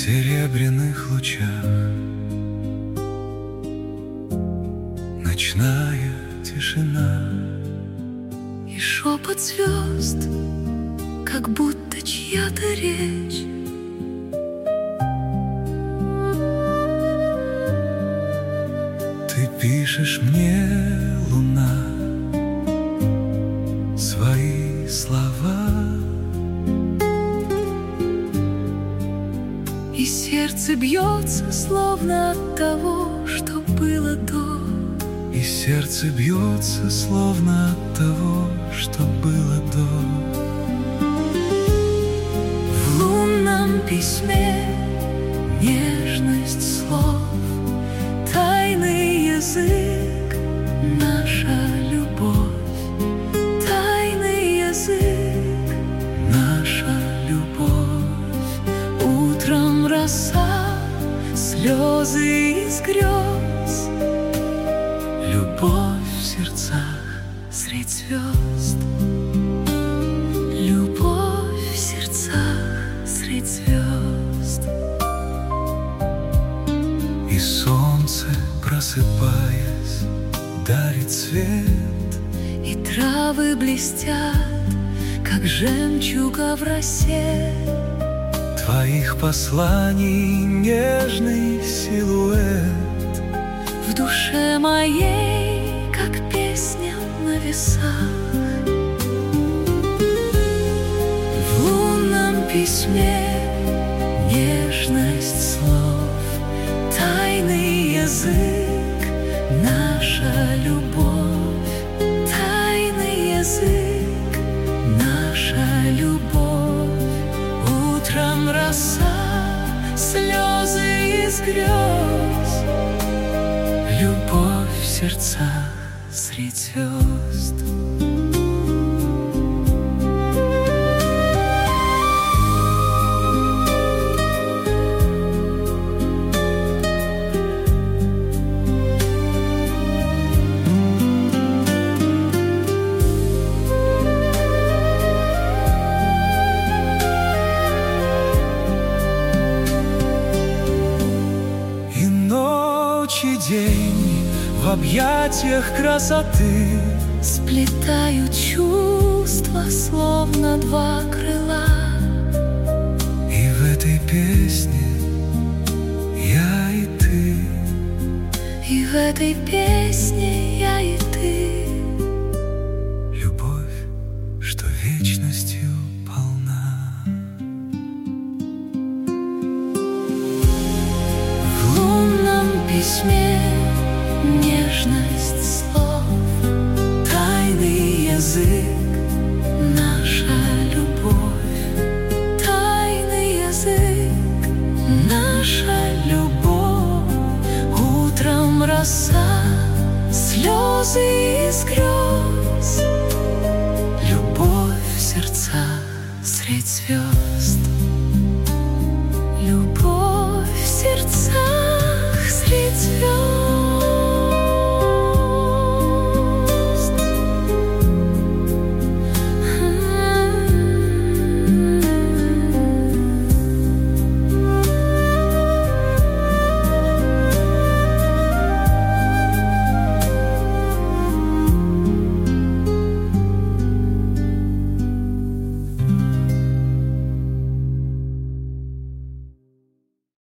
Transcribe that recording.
серебряных лучах. Ночная тишина и шепот звезд, как будто чья-то речь. Ты пишешь мне, луна, свои слова, и сердце бьется, словно от того, что было до. и сердце бьется, словно от того, что было до. В лунном письме нежность слов, тайный язык, наша любовь, тайный язык, наша любовь. Утром роса, слезы из грез, любовь в сердцах средь звезд, любовь в сердцах средь звезд. И солнце, просыпаясь, дарит свет, И травы блестят, как жемчуга в росе. твоих посланий нежный силуэт. В душе моей, как песня на весах. В лунном письме нежность слов, тайный язык, наша любовь, тайный язык, наша любовь. Утром роса, слезы из грез, любовь в сердцах средь звезд. И ночь, и день в объятиях красоты Сплетают чувства, словно два крыла. и в этой песне я и ты. И в этой песне